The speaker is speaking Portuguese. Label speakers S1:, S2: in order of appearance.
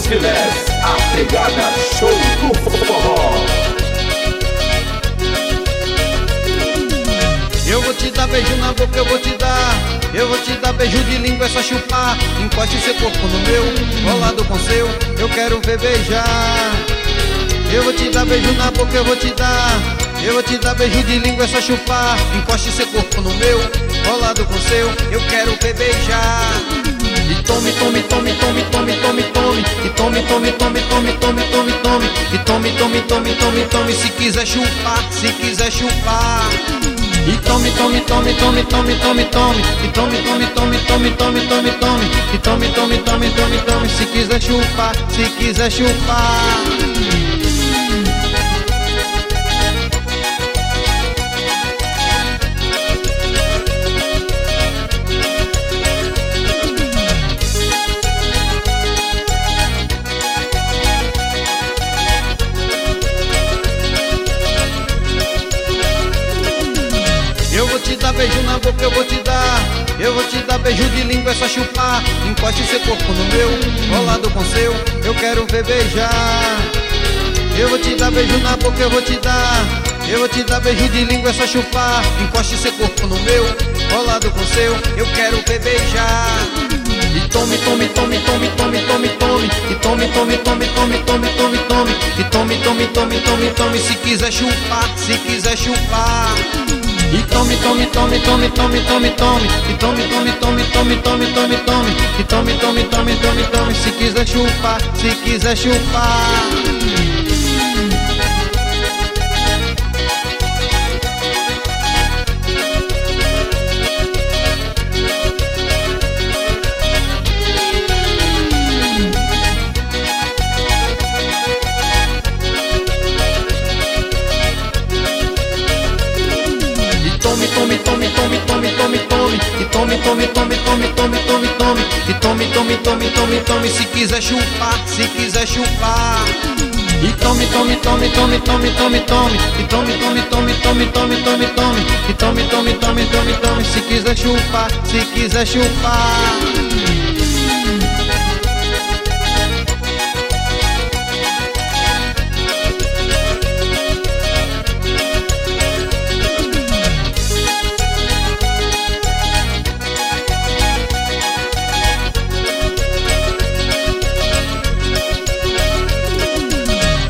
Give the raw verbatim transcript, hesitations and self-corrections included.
S1: os filés, a pegada show do forró.
S2: Eu vou te dar beijo na boca, eu vou te dar. Eu vou te dar beijo de língua, é só chupar. Encoste seu corpo no meu, colado com seu, eu quero ver beijar. Eu vou te dar beijo na boca, eu vou te dar. Eu vou te dar beijo de língua, é só chupar. Encoste seu corpo no meu, colado com seu, eu quero ver beijar. E tome, tome, tome, tome, tome, tome, tome. E tome, tome, tome, tome, tome, tome, tome. E tome, tome, tome, tome, tome. Se quiser chupar, se quiser chupar. E tome, tome, tome, tome, tome, tome, tome. E tome, tome, tome, tome, tome, tome, tome. E tome, tome, tome, tome, tome. Se quiser chupar, se quiser chupar. Eu vou te dar beijo na boca, eu vou te dar. Eu vou te dar beijo de língua, é só chupar. Encoste seu corpo no meu, colado com seu, eu quero ver beijar. Eu vou te dar beijo na boca, eu vou te dar. Eu vou te dar beijo de língua, é só chupar. Encoste seu corpo no meu, colado com seu, eu quero ver beijar. E tome, tome, tome, tome, tome, tome, tome. E tome, tome, tome, tome, tome, tome, tome. E tome, tome, tome, tome, tome. Se quiser chupar, se quiser chupar. E tome, tome, tome, tome, tome, tome, tome. E tome, tome, tome, tome, tome, tome, tome. E tome, tome, tome, tome, tome. Se quiser chupar, se quiser chupar. Tome, tome, tome, tome, tome, tome, tome. E tome, tome, tome, tome, tome, tome, tome. E tome, tome, tome, tome, tome. Se quiser chupar, se quiser chupar. E tome, tome, tome, tome, tome, tome, tome. E tome, tome, tome, tome, tome, tome, tome. E tome, tome, tome, tome, tome. Se quiser chupar, se quiser chupar.